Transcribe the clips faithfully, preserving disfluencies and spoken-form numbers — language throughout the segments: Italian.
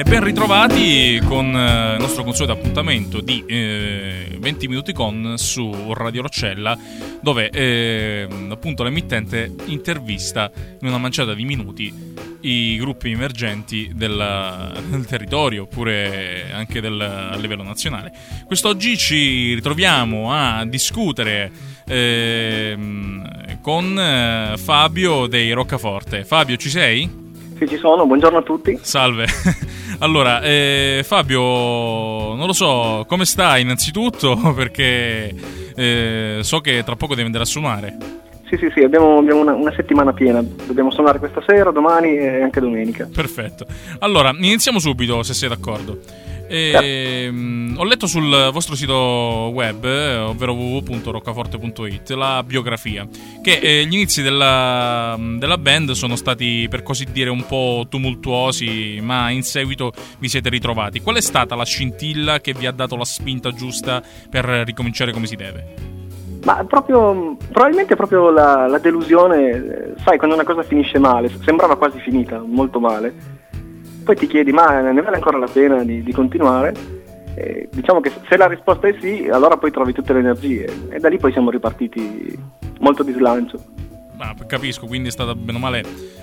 ben ritrovati con il nostro consueto appuntamento di eh, venti minuti con su Radio Roccella, dove eh, appunto l'emittente intervista in una manciata di minuti i gruppi emergenti del, del territorio, oppure anche del, a livello nazionale. Quest'oggi ci ritroviamo a discutere eh, con eh, Fabio dei Roccaforte. Fabio, ci sei? Sì, ci sono, buongiorno a tutti. Salve. Allora, eh, Fabio, non lo so, come stai innanzitutto? Perché eh, so che tra poco devi andare a suonare. Sì, sì, sì, abbiamo, abbiamo una, una settimana piena. Dobbiamo suonare questa sera, domani e anche domenica. Perfetto. Allora, iniziamo subito, se sei d'accordo. E, mh, ho letto sul vostro sito web, eh, ovvero w w w punto roccaforte punto it, la biografia, che eh, gli inizi della, della band sono stati, per così dire, un po' tumultuosi, ma in seguito vi siete ritrovati. Qual è stata la scintilla che vi ha dato la spinta giusta per ricominciare come si deve? Ma proprio, probabilmente proprio la, la delusione, sai, quando una cosa finisce male, sembrava quasi finita, molto male. Poi ti chiedi, ma ne vale ancora la pena di, di continuare? E diciamo che se la risposta è sì, allora poi trovi tutte le energie. E da lì poi siamo ripartiti molto di slancio. Ma capisco, quindi è stata bene o male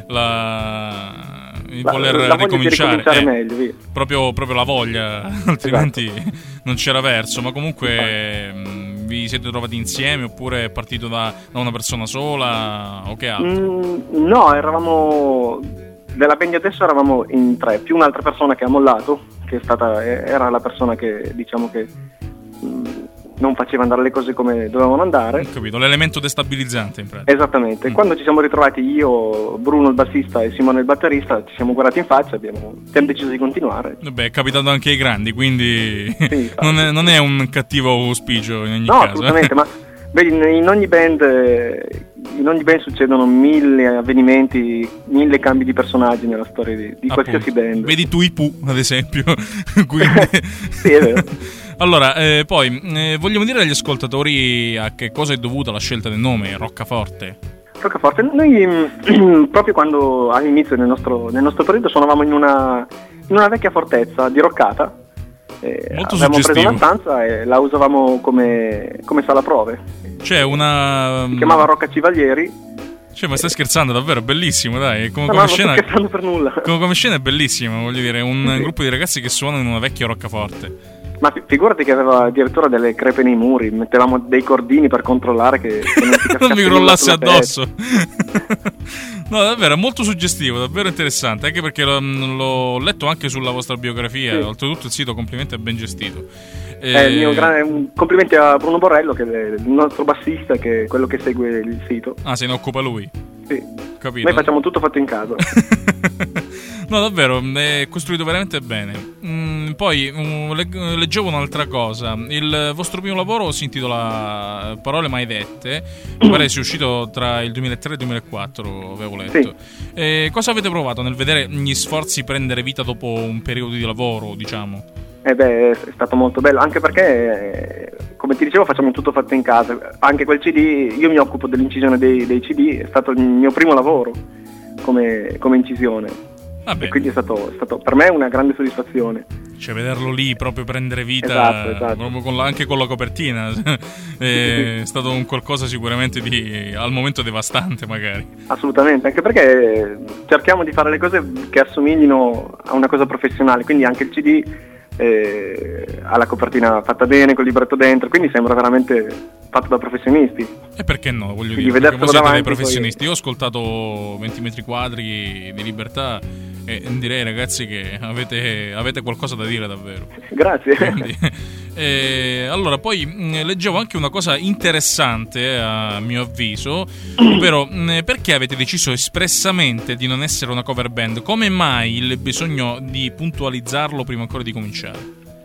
la... il la, voler la ricominciare. Di eh, meglio, via. Proprio, proprio la voglia, altrimenti esatto. Non c'era verso. Ma comunque mh, vi siete trovati insieme oppure è partito da, da una persona sola o che altro? Mm, no, eravamo... Della band adesso eravamo in tre, più un'altra persona che ha mollato, che è stata, era la persona che diciamo che mh, non faceva andare le cose come dovevano andare. Ho capito, l'elemento destabilizzante in pratica. Esattamente, mm. Quando ci siamo ritrovati io, Bruno il bassista e Simone il batterista, ci siamo guardati in faccia e abbiamo, abbiamo deciso di continuare. Beh, è capitato anche ai grandi, quindi sì, non, è, non è un cattivo auspicio in ogni no, caso. No, assolutamente, ma vedi, in ogni band... In ogni band succedono mille avvenimenti, mille cambi di personaggi nella storia di, di qualsiasi band. Vedi tu i Pooh, ad esempio. Quindi... sì, è vero. Allora, eh, poi, eh, vogliamo dire agli ascoltatori a che cosa è dovuta la scelta del nome Roccaforte? Roccaforte, noi proprio quando all'inizio del nostro, nel nostro periodo suonavamo in una, in una vecchia fortezza diroccata. Eh, Molto avevamo suggestivo. preso una stanza e la usavamo come, come sala prove. C'è una... Si chiamava Rocca Civalieri. Cioè, ma stai scherzando, davvero, è bellissimo, dai. Come, no, come no, scena... non sto scherzando per nulla. Come, come scena è bellissimo, voglio dire, un sì. gruppo di ragazzi che suonano in una vecchia roccaforte. Ma figurati che aveva addirittura delle crepe nei muri, mettevamo dei cordini per controllare che, che non, si non mi crollasse addosso. No, davvero, è molto suggestivo, davvero interessante, anche perché l'ho, l'ho letto anche sulla vostra biografia, sì. Oltretutto il sito, complimenti, è ben gestito. E... Eh, il mio grande, complimenti a Bruno Borrello, che è il nostro bassista, che è quello che segue il sito. Ah, se ne occupa lui? Sì. Capito. Noi facciamo tutto fatto in casa. No, davvero, è costruito veramente bene. Mm, poi um, leggevo un'altra cosa. Il vostro primo lavoro si intitola Parole mai dette. Mi pare sia uscito tra il duemilatré e il duemilaquattro, avevo letto. Sì. E cosa avete provato nel vedere gli sforzi prendere vita dopo un periodo di lavoro, diciamo? Eh beh, è stato molto bello, anche perché, come ti dicevo, facciamo tutto fatto in casa. Anche quel C D, io mi occupo dell'incisione dei, dei C D, è stato il mio primo lavoro come, come incisione. Vabbè. E quindi è stato, è stato per me una grande soddisfazione. Cioè, vederlo lì, proprio prendere vita, esatto, esatto. Proprio con la, anche con la copertina, è stato un qualcosa sicuramente di, al momento, devastante magari. Assolutamente, anche perché cerchiamo di fare le cose che assomiglino a una cosa professionale, quindi anche il C D eh, ha la copertina fatta bene, col libretto dentro, quindi sembra veramente fatto da professionisti. E perché no, voglio quindi dire, perché voi siete davanti, dei professionisti. poi... Io ho ascoltato venti metri quadri di libertà e direi, ragazzi, che avete, avete qualcosa da dire davvero. Grazie. Quindi, eh, allora, poi mh, leggevo anche una cosa interessante, a mio avviso, ovvero mh, perché avete deciso espressamente di non essere una cover band? Come mai il bisogno di puntualizzarlo prima ancora di cominciare?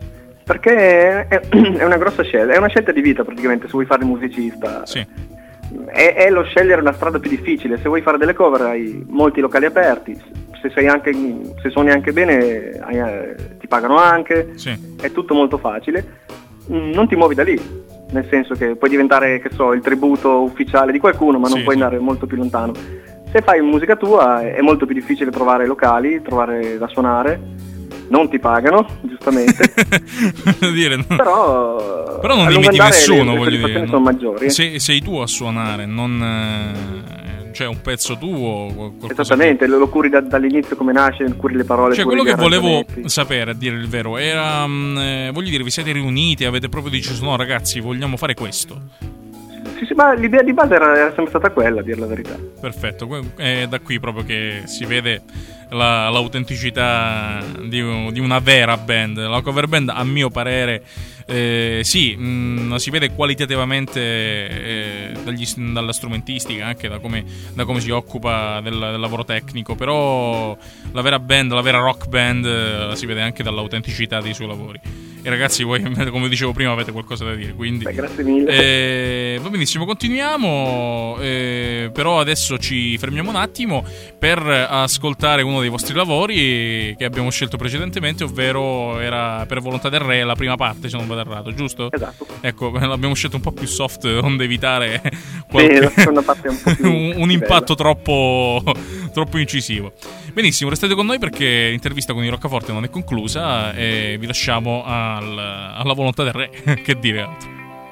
Perché è, è una grossa scelta, è una scelta di vita praticamente, se vuoi fare il musicista. Sì. È, è lo scegliere una strada più difficile. Se vuoi fare delle cover hai molti locali aperti, se sei anche, se suoni anche bene hai, ti pagano anche, sì. È tutto molto facile. Non ti muovi da lì, nel senso che puoi diventare, che so, il tributo ufficiale di qualcuno, ma non sì, puoi sì. andare molto più lontano. Se fai musica tua è molto più difficile trovare locali, trovare da suonare. non ti pagano, giustamente. dire, no. Però, però non imiti nessuno, le, voglio le dire. Sono maggiori. Sei, sei tu a suonare, non cioè un pezzo tuo. Esattamente, che... lo curi da, dall'inizio come nasce, curi le parole. Cioè quello che volevo sapere, a dire il vero, era, mh, voglio dire, vi siete riuniti, avete proprio deciso, no ragazzi, vogliamo fare questo? Sì, sì, ma l'idea di base era, era sempre stata quella, a dire la verità. Perfetto, è da qui proprio che si vede la, l'autenticità di, di una vera band. La cover band, a mio parere, eh, sì, mh, si vede qualitativamente eh, dagli, dalla strumentistica, anche da come, da come si occupa del, del lavoro tecnico, però la vera band, la vera rock band, la si vede anche dall'autenticità dei suoi lavori. E ragazzi, voi, come dicevo prima, avete qualcosa da dire, quindi beh, grazie mille. Eh, va benissimo, continuiamo, eh, però adesso ci fermiamo un attimo per ascoltare uno dei vostri lavori che abbiamo scelto precedentemente, ovvero era Per volontà del re, la prima parte, se non vado errato, giusto? Esatto. Ecco, l'abbiamo scelto un po' più soft, onde evitare qualche... sì, la seconda parte è un po' più un, un impatto troppo, troppo incisivo. Benissimo, restate con noi perché l'intervista con i Roccaforte non è conclusa e vi lasciamo al, alla volontà del re. Che dire altro?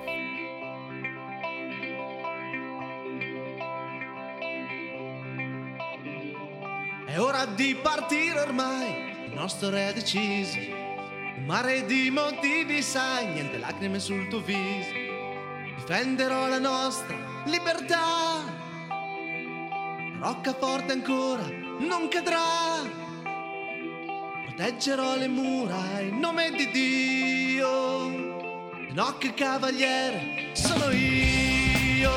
È ora di partire ormai, il nostro re è deciso. Un mare di motivi, sai, niente lacrime sul tuo viso. Difenderò la nostra libertà. Roccaforte ancora non cadrà. Proteggerò le mura in nome di Dio. No, che cavaliere sono io.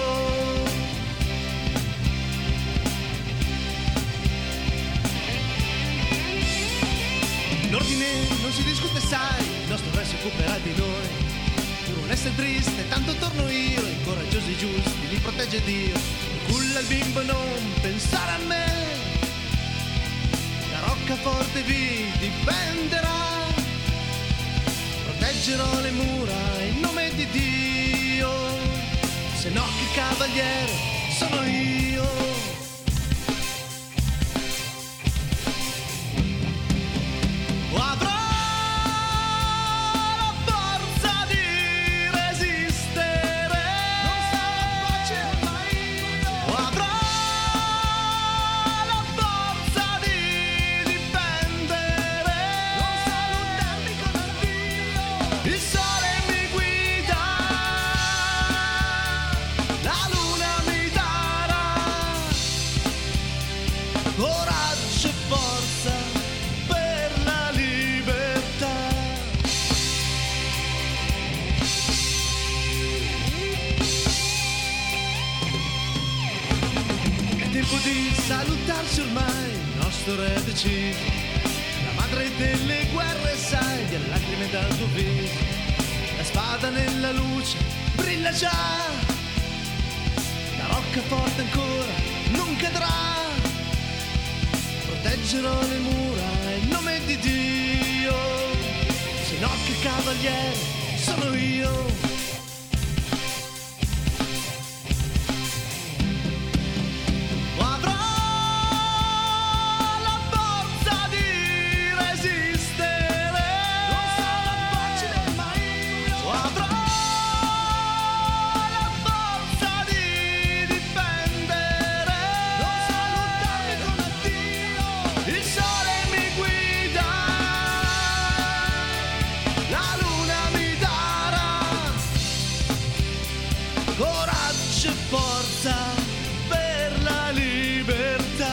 L'ordine non si discute, sai, il nostro re si occuperà di noi. Pur un essere triste, tanto torno io, i coraggiosi giusti li protegge Dio. Culla il bimbo, non pensare a me. La Roccaforte vi difenderà. Proteggerò le mura in nome di Dio. Se no, che cavaliere sono io. Avrò la forza di resistere. Non sarò facile mai io. Avrò la forza di difendere. Non salutarmi con addio. Il sole mi guida, la luna mi darà coraggio e forza per la libertà. È tempo di salutarci ormai, il nostro re è deciso. La madre delle guerre, sai, delle lacrime dal tuo viso. La spada nella luce brilla già. La Roccaforte ancora non cadrà. Proteggerò le mura in nome di Dio. Se no, che cavaliere sono io. Avrò la forza di resistere. Non sarà facile mai io. Avrò la forza di difendere. Non salutarmi con addio. Il sole mi guida, la luna mi darà coraggio e forza per la libertà.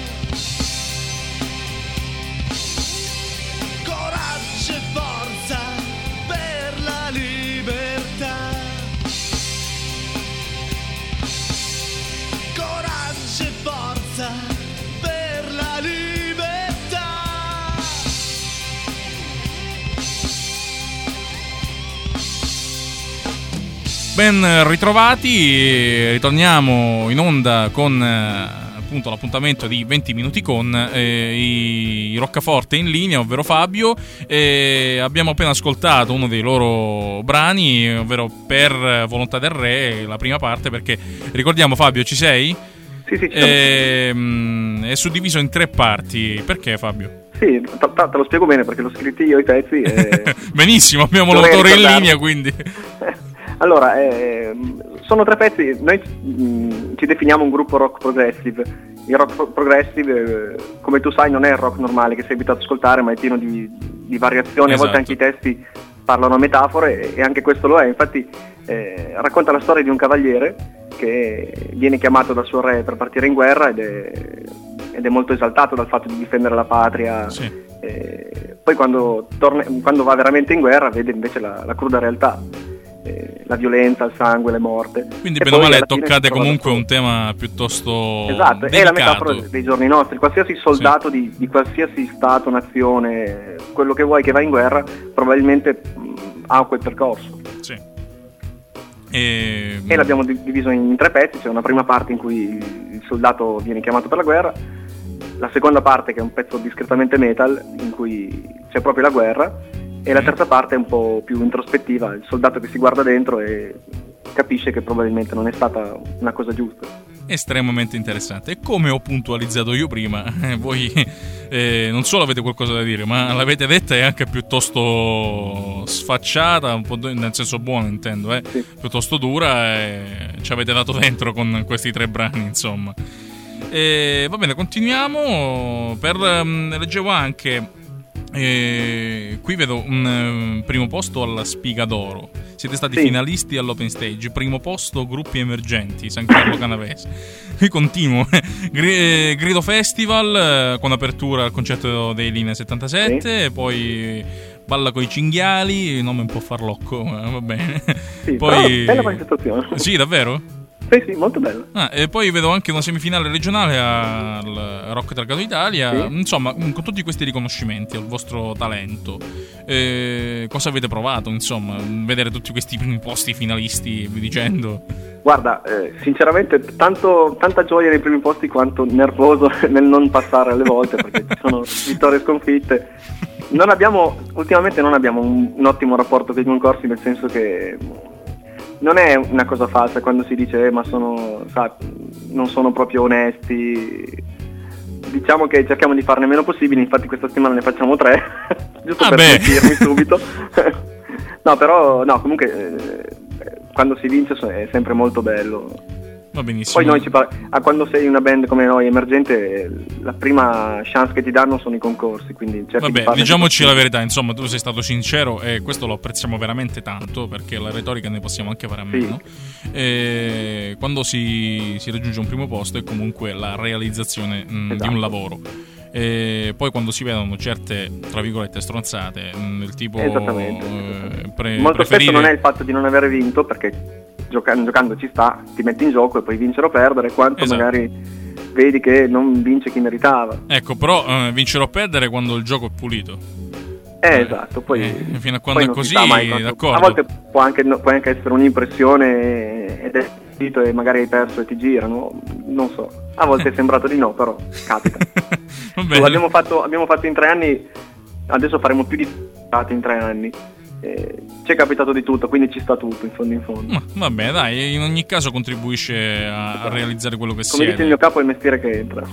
Coraggio e forza per la libertà. Coraggio e forza per la libertà. Ben ritrovati, ritorniamo in onda con eh, appunto l'appuntamento di venti minuti con eh, i Roccaforte in linea, ovvero Fabio. E abbiamo appena ascoltato uno dei loro brani, ovvero Per volontà del re, la prima parte, perché ricordiamo, Fabio, ci sei? Sì, sì, ci sono. E, mh, è suddiviso in tre parti. Perché, Fabio? Sì, sì, t- t- te lo spiego bene perché l'ho scritti io i pezzi. E... Benissimo, abbiamo l'autore in linea, quindi. Allora, eh, sono tre pezzi, noi mh, ci definiamo un gruppo rock progressive. Il rock pro- progressive, eh, come tu sai, non è il rock normale che sei abituato ad ascoltare, ma è pieno di, di variazioni, esatto. A volte anche i testi parlano a metafore, e anche questo lo è. Infatti eh, racconta la storia di un cavaliere che viene chiamato dal suo re per partire in guerra ed è, ed è molto esaltato dal fatto di difendere la patria. Sì. Eh, poi quando, torna, quando va veramente in guerra vede invece la, la cruda realtà. La violenza, il sangue, le morte. Quindi bene o male toccate comunque un tema piuttosto esatto, delicato. È la metafora dei giorni nostri. Qualsiasi soldato sì. di, di qualsiasi stato, nazione, quello che vuoi che va in guerra, probabilmente mh, ha quel percorso. Sì. E... e l'abbiamo diviso in tre pezzi. C'è una prima parte in cui il soldato viene chiamato per la guerra, la seconda parte che è un pezzo discretamente metal in cui c'è proprio la guerra, e la terza parte è un po' più introspettiva, il soldato che si guarda dentro e capisce che probabilmente non è stata una cosa giusta. Estremamente interessante. E come ho puntualizzato io prima, eh, voi eh, non solo avete qualcosa da dire, ma l'avete detta e anche piuttosto sfacciata, un po' do- nel senso buono intendo, eh? Sì. Piuttosto dura, e ci avete dato dentro con questi tre brani, insomma. E, va bene, continuiamo. Per, um, leggevo anche... E qui vedo un um, primo posto alla Spiga d'Oro. Siete stati sì. finalisti all'Open Stage. Primo posto gruppi emergenti, San Carlo Canavese. Qui continuo. Gr- Grido Festival eh, con apertura al concerto dei Linea settantasette sì. E poi Balla coi cinghiali, nome un po' farlocco, ma va bene. Sì, poi... bella manifestazione. Sì, davvero? Sì, sì, molto bello. Ah, e poi vedo anche una semifinale regionale al Rock Targato Italia. Sì. Insomma, con tutti questi riconoscimenti al vostro talento, eh, cosa avete provato? Insomma, vedere tutti questi primi posti finalisti, vi dicendo. Guarda, eh, sinceramente, tanto, tanta gioia nei primi posti quanto nervoso nel non passare alle volte, perché ci sono vittorie e sconfitte. Non abbiamo, ultimamente non abbiamo un, un ottimo rapporto con i concorsi, nel senso che non è una cosa falsa quando si dice eh, ma sono, sa, non sono proprio onesti. Diciamo che cerchiamo di farne meno possibili, infatti questa settimana ne facciamo tre, giusto ah per sentirmi subito. No, però no, comunque eh, quando si vince è sempre molto bello. Va benissimo. Poi noi ci par- ah, quando sei una band come noi emergente, la prima chance che ti danno sono i concorsi, quindi vabbè, di diciamoci la verità, insomma, tu sei stato sincero e questo lo apprezziamo veramente tanto, perché la retorica ne possiamo anche fare a meno. Sì. E quando si, si raggiunge un primo posto è comunque la realizzazione mh, esatto. di un lavoro. E poi quando si vedono certe, tra virgolette, stronzate del tipo esattamente, eh, pre- molto preferire... spesso non è il fatto di non aver vinto, perché giocando, giocando ci sta, ti metti in gioco e puoi vincere o perdere, quanto esatto. magari vedi che non vince chi meritava. Ecco, però eh, vincere o perdere quando il gioco è pulito. Eh, eh esatto, poi eh, fino a quando è così, mai, d'accordo. A volte può anche, può anche essere un'impressione ed è finito e magari hai perso e ti girano, non so. A volte è sembrato di no, però capita. abbiamo, fatto, abbiamo fatto in tre anni, adesso faremo più di in tre anni. Eh, ci è capitato di tutto, quindi ci sta tutto in fondo in fondo. Ma, vabbè, dai, in ogni caso contribuisce a, a realizzare quello che siete. Come dice il mio capo, è il mestiere che entra.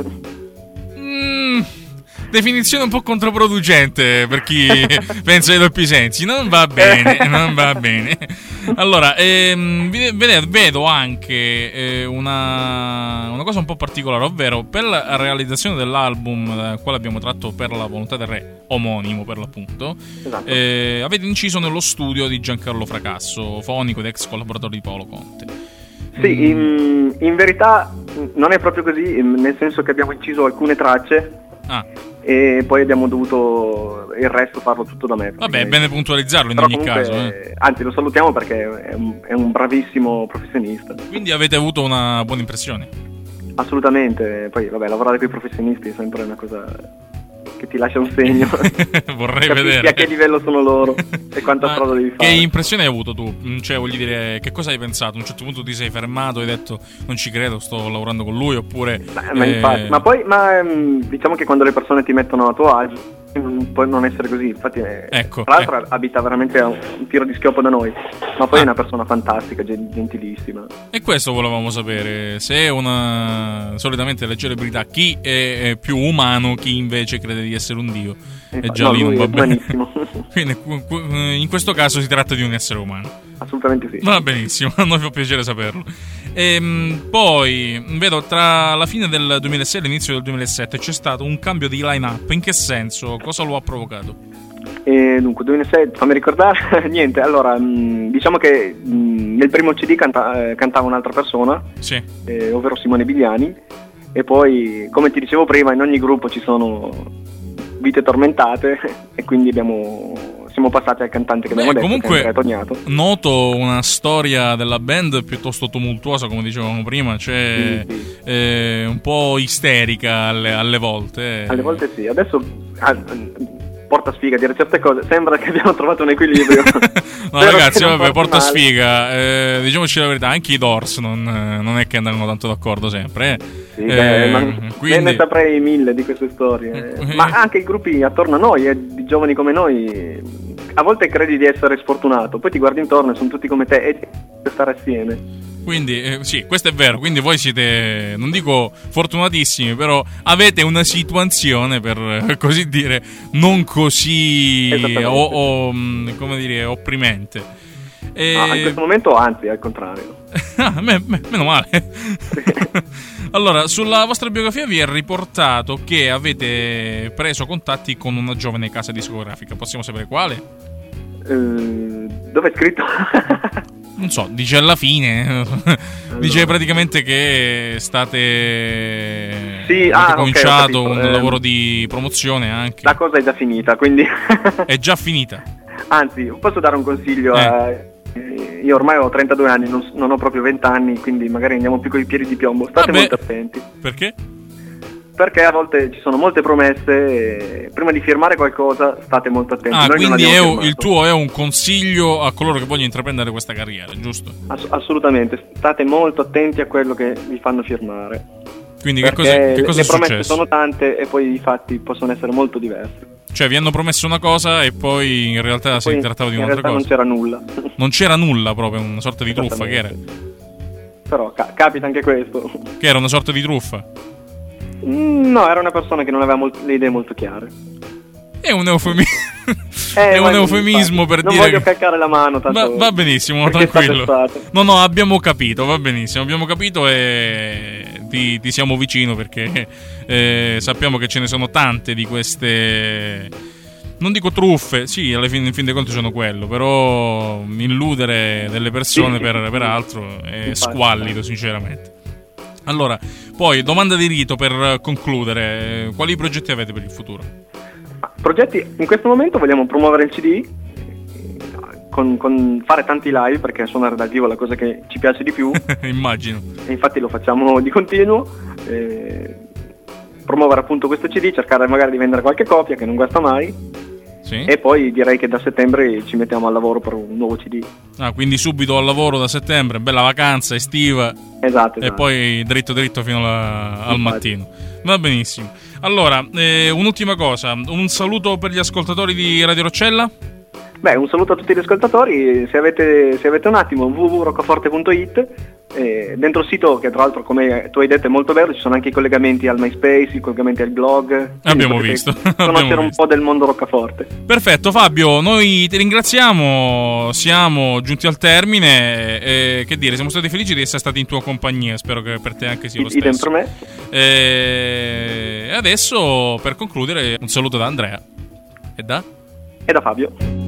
Mm, definizione un po' controproducente per chi pensa ai doppi sensi. Non va bene, non va bene. Allora, ehm, vedo anche eh, una, una cosa un po' particolare, ovvero per la realizzazione dell'album dal quale abbiamo tratto Per la volontà del re, omonimo per l'appunto, esatto. eh, avete inciso nello studio di Giancarlo Fracasso, fonico ed ex collaboratore di Paolo Conte. Sì, mm. in, in verità non è proprio così, nel senso che abbiamo inciso alcune tracce ah. e poi abbiamo dovuto il resto farlo tutto da me. Vabbè, è bene puntualizzarlo in Però ogni comunque, caso. Eh. Anzi, lo salutiamo perché è un, è un bravissimo professionista. Quindi avete avuto una buona impressione? Assolutamente, poi vabbè, lavorare con i professionisti è sempre una cosa che ti lascia un segno. Vorrei Capisci vedere a che livello sono loro e quanta Ma strada devi fare. Che impressione hai avuto tu? Cioè, voglio dire, che cosa hai pensato? A un certo punto ti sei fermato e hai detto non ci credo, sto lavorando con lui, oppure Beh, ma, eh... infatti, ma poi ma diciamo che quando le persone ti mettono a tuo agio può non essere così, infatti ecco, tra l'altro ecco. abita veramente a un tiro di schioppo da noi, ma poi ah. è una persona fantastica, gentilissima. E questo volevamo sapere, se è una solitamente le celebrità, chi è più umano, chi invece crede di essere un dio. Infatti, e già no, lì non va bene. Quindi in questo caso si tratta di un essere umano. Assolutamente sì. Va benissimo, a noi fa piacere saperlo. E poi vedo tra la fine del duemilasei e l'inizio del duemilasette c'è stato un cambio di line-up. In che senso? Cosa lo ha provocato? E dunque, duemilasei, fammi ricordare, niente, allora, mh, diciamo che mh, nel primo C D canta, eh, cantava un'altra persona, sì. eh, ovvero Simone Bigliani, e poi, come ti dicevo prima, in ogni gruppo ci sono vite tormentate e quindi abbiamo... siamo passati al cantante che abbiamo Beh, detto, comunque, che è Tognato. Noto una storia della band piuttosto tumultuosa, come dicevamo prima, cioè sì, sì. Eh, un po' isterica alle, alle volte. Alle volte sì, adesso ah, porta sfiga dire certe cose, sembra che abbiamo trovato un equilibrio. No ragazzi, vabbè, porta male. sfiga, eh, diciamoci la verità, anche i Doors non, non è che andranno tanto d'accordo sempre. Eh. Sì, eh, beh, ma quindi... ne saprei mille di queste storie, eh. ma anche i gruppi attorno a noi, eh, di giovani come noi, a volte credi di essere sfortunato, poi ti guardi intorno e sono tutti come te e devi stare assieme. Quindi eh, sì, questo è vero, quindi voi siete, non dico fortunatissimi, però avete una situazione, per così dire, non così o, o, come dire, opprimente. E... Ah, in questo momento anzi, al contrario. ah, me, me, meno male. Allora, sulla vostra biografia vi è riportato che avete preso contatti con una giovane casa discografica, possiamo sapere quale? Uh, dove è scritto? Non so, dice alla fine. Allora. Dice praticamente che state sì, avete ah, cominciato okay, un eh, lavoro di promozione anche. La cosa è già finita, quindi è già finita. Anzi, posso dare un consiglio eh. a... Io ormai ho trentadue anni, non, non ho proprio venti anni, quindi magari andiamo più con i piedi di piombo. State Vabbè. molto attenti. Perché? Perché a volte ci sono molte promesse e prima di firmare qualcosa state molto attenti. Ah, Noi quindi è un, il tuo è un consiglio a coloro che vogliono intraprendere questa carriera, giusto? Ass- assolutamente, state molto attenti a quello che vi fanno firmare. Quindi che cosa, che cosa le è promesse successo? sono tante e poi i fatti possono essere molto diversi. Cioè vi hanno promesso una cosa e poi in realtà e si trattava di un'altra cosa. In realtà non c'era nulla. Non c'era nulla, proprio una sorta di truffa, che era? Però ca- capita anche questo. Che era una sorta di truffa? Mm, no, era una persona che non aveva molt- le idee molto chiare. È un eufemismo. Eh, è un eufemismo per non dire. Non voglio che... calcare la mano. Tanto va, va benissimo, tranquillo. No, no, abbiamo capito, va benissimo. Abbiamo capito e ti, ti siamo vicino perché eh, sappiamo che ce ne sono tante di queste. Non dico truffe, sì, alla fine, in fin dei conti sono quello, però illudere delle persone sì, per, sì, per sì. altro è Infatti, squallido, sinceramente. Allora, poi domanda di rito per concludere, quali progetti avete per il futuro? Progetti, in questo momento vogliamo promuovere il C D, con, con fare tanti live perché suonare dal vivo è la cosa che ci piace di più. Immagino. E infatti lo facciamo di continuo. Eh, promuovere appunto questo C D, cercare magari di vendere qualche copia che non guasta mai. Sì. E poi direi che da settembre ci mettiamo al lavoro per un nuovo C D. Ah, quindi subito al lavoro da settembre, bella vacanza estiva. Esatto, esatto. E poi dritto dritto fino alla, al mattino. Va benissimo. Allora, eh, un'ultima cosa, un saluto per gli ascoltatori di Radio Roccella. Beh, un saluto a tutti gli ascoltatori, se avete, se avete un attimo w w w punto roccaforte punto i t, eh, dentro il sito, che tra l'altro come tu hai detto è molto bello, ci sono anche i collegamenti al MySpace, i collegamenti al blog. Abbiamo visto. Conoscere un po' del mondo roccaforte. Perfetto Fabio, noi ti ringraziamo, siamo giunti al termine e che dire, siamo stati felici di essere stati in tua compagnia, spero che per te anche sia lo stesso. Idem per me. E adesso per concludere un saluto da Andrea. E da? E da Fabio.